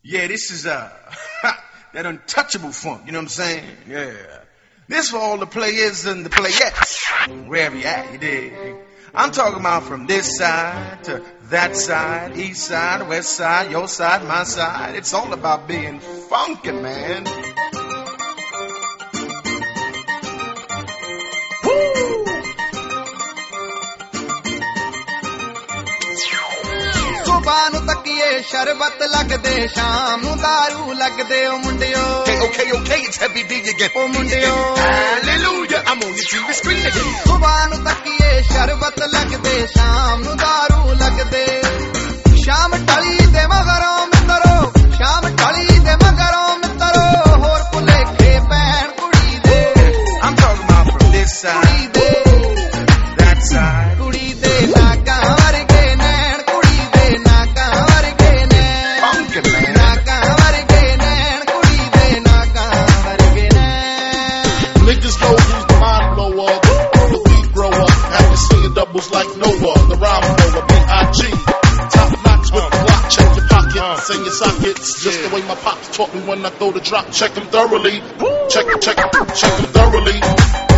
Yeah, this is that untouchable funk, you know what I'm saying? Yeah. This for all the players and the playettes, wherever you at, you dig? I'm talking about from this side to that side, east side, west side, your side, my side. It's all about being funky, man. ਸੁਬਾਹ ਨੂੰ ਤੱਕੀਏ ਸ਼ਰਬਤ ਲੱਗਦੇ ਸ਼ਾਮ ਨੂੰ ਦਾਰੂ ਲੱਗਦੇ ਓ ਮੁੰਡਿਓ Okay, it's Heavy D again. O ਮੁੰਡਿਓ Hallelujah, I'm on the TV screen again. ਸੁਬਾਹ ਨੂੰ ਤੱਕੀਏ ਸ਼ਰਬਤ ਲੱਗਦੇ ਸ਼ਾਮ ਨੂੰ ਦਾਰੂ ਲੱਗਦੇ ਸ਼ਾਮ ਢਲੀ ਦੇ ਮਗਰੋਂ ਮਿੱਤਰੋ ਸ਼ਾਮ ਢਲੀ ਦੇ ਮਗਰੋਂ ਮਿੱਤਰੋ ਹੋਰ ਭੁਲੇਖੇ ਪੈਣ ਕੁੜੀ ਦੇ I'm talking about from this side, ਕੁੜੀ ਦੇ that side. ਕੁੜੀ ਦੇ ਨਾਕਾਂ ਵਰਗੇ ਨੈਣ ਕੁੜੀ ਦੇ ਨਾਕਾਂ ਵਰਗੇ ਨੈਣ Funky, man. ਨਾਕਾਂ ਵਰਗੇ ਨੈਣ ਕੁੜੀ ਦੇ ਨਾਕਾਂ ਵਰਗੇ ਨੈਣ Niggas know who's the mind blower. The weed grower. After seeing doubles like Noah. The rhyme blower. B.I.G. Top notch with the block. Check your pockets. Sing your sockets. Just the way my pops taught me when I throw the drop. Check them thoroughly. Check them thoroughly.